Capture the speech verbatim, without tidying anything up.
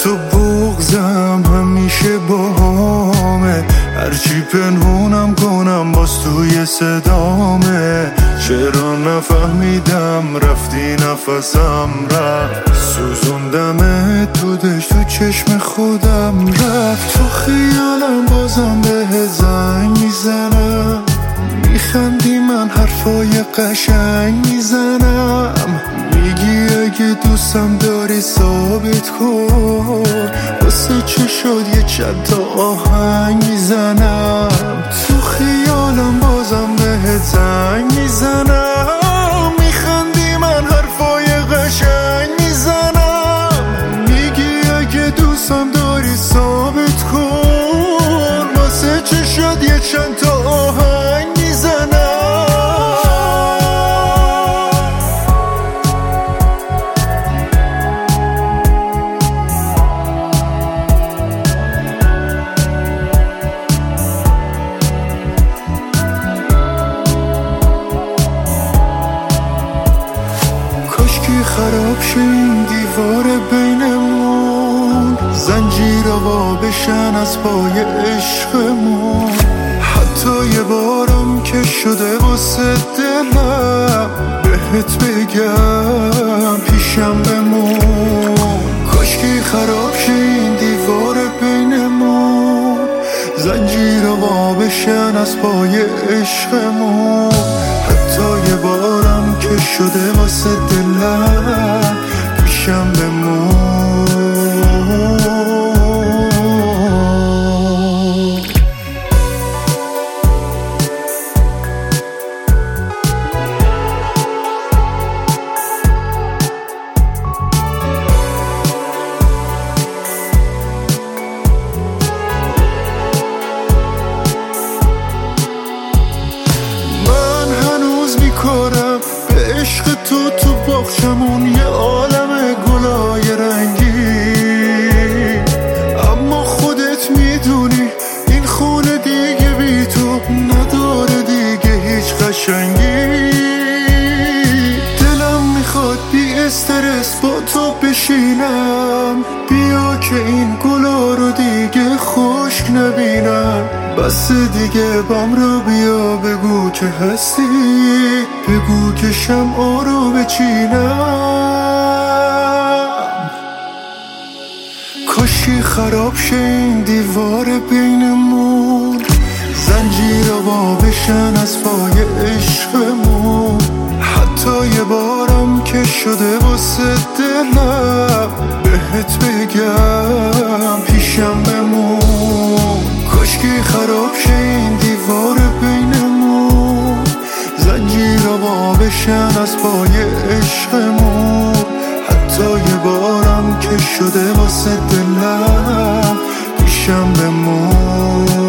تو بغضم همیشه باهامه، هرچی پنهونم کنم باز توی صدامه. چرا نفهمیدم رفتی نفسم رفت، سوزوندم تو دشت تو چشم خودم رفت. تو خیالم بازم به زنگ میزنم، میخندی من حرفای قشنگ میزنم. میگی اگه دوستم داری ثابت کن، واسه چه شد یه چند تا آهنگ میزنم. تو خیالم بازم به زنگ میزنم، میخندی من حرفای قشنگ میزنم. میگی اگه دوستم داری ثابت کن، واسه چه شد یه چند تا آهنگ میزنم. کاشکی خراب شه این دیوار بینمون، زنجیرها وا بشن از پای عشقمون. حتی یه بارم که شده واسه دلم بهت بگم پیشم بمون. کاشکی خراب شه این دیوار بینمون، زنجیرها وا بشن از پای عشقمون. حتی یه بارم که شده واسه دلم پیشم بمون. به عشق تو تو باغچمون یه عالم گلای رنگی، اما خودت میدونی این خونه دیگه بی تو نداره دیگه هیچ قشنگی. دلم میخواد بی استرس با تو بشینم، بیا که این گلا رو دیگه خشک نبینم. بس دیگه بام رو بیا بگو که هستی، بگو که شمعا رو بچینم. کاشی خراب شه این دیوار بینمون، زنجیرها وا بشن از پای عشقمون. حتی یه بارم که شده واسه دلم بهت بگم پیشم بمون. کاشکی خراب شه این دیوار بینمون، زنجیرها وا بشن از پای عشقمون. حتی یه بارم که شده واسه دلم پیشم بمون.